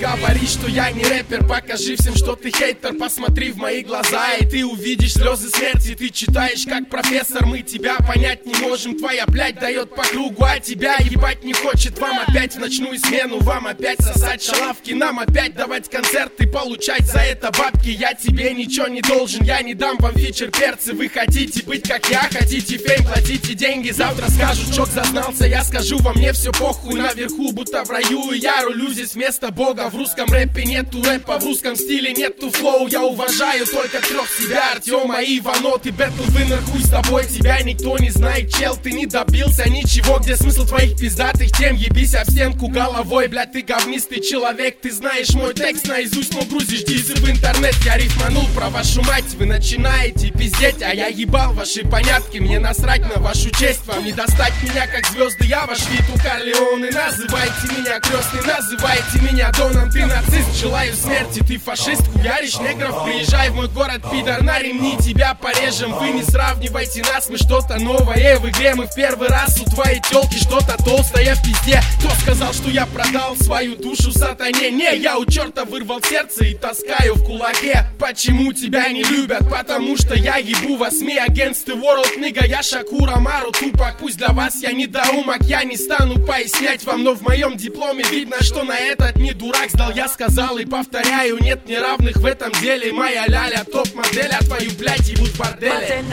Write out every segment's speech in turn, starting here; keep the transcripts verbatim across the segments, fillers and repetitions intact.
говоришь, что я не рэпер. Покажи всем, что ты хейтер. Посмотри в мои глаза, и ты увидишь слезы смерти. Ты читаешь как профессор, мы тебя понять не можем. Твоя блядь дает по кругу, а тебя ебать не хочет. Вам опять в ночную смену, вам опять сосать шалавки, нам опять давать концерты, получать за это бабки. Я тебе ничего не должен, я не дам вам фичер перцы. Вы хотите быть как я, хотите фейм, платите деньги. Завтра скажут, чок зазнался, я скажу, во мне все похуй. Наверху, будто в раю, и я рулю здесь вместо бога. В русском рэпе нету рэпа, в русском стиле нету флоу. Я уважаю только трех себя, Артема и Ивано. Ты бэтл винер, хуй с тобой, тебя никто не знает, чел. Ты не добился ничего, где смысл твоих пиздатых тем? Ебись об стенку головой, блядь, ты говнистый человек. Ты знаешь мой текст наизусть, но грузишь дисы в интернет. Я рифманул про вашу мать, вы начинаете пиздеть, а я ебал ваши понятки. Мне насрать на вашу честь, вам не достать меня как звезды. Я ваш Виту Корлеоне, называйте меня крестный, называйте меня Доном. Ты нацист, желаю смерти, ты фашист, хуяришь негров. Приезжай в мой город, пидор, на ремни тебя порежем. Вы не сравнивайте нас, мы что-то новое в игре. Мы в первый раз, у твоей тёлки что-то толстое в пизде. Кто сказал, что я продал свою душу сатане? Не, я у черта вырвал сердце и таскаю в кулаке. Почему тебя не любят? Потому что я ебу вас, me against the world, nigga. Я Шакур Амару, Тупак. Пусть для вас я недоумок, я не стану пояснять вам, но в моем дипломе видно, что на этот не дурак сдал. Я сказал и повторяю, нет неравных в этом деле. Моя ляля топ-модель, а твою блядь ебут в борделе.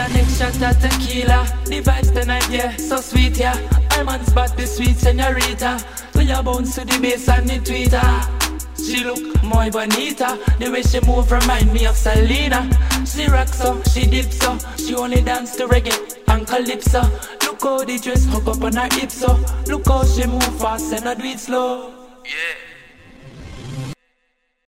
We are bounce to the bass and the tweeter. She look more bonita. The way she move remind me of Selena. She rocks so, she dips so. She only dance to reggae and calypso. Look how the dress hook up on her hips so. Look how she move fast and I do it slow. Yeah.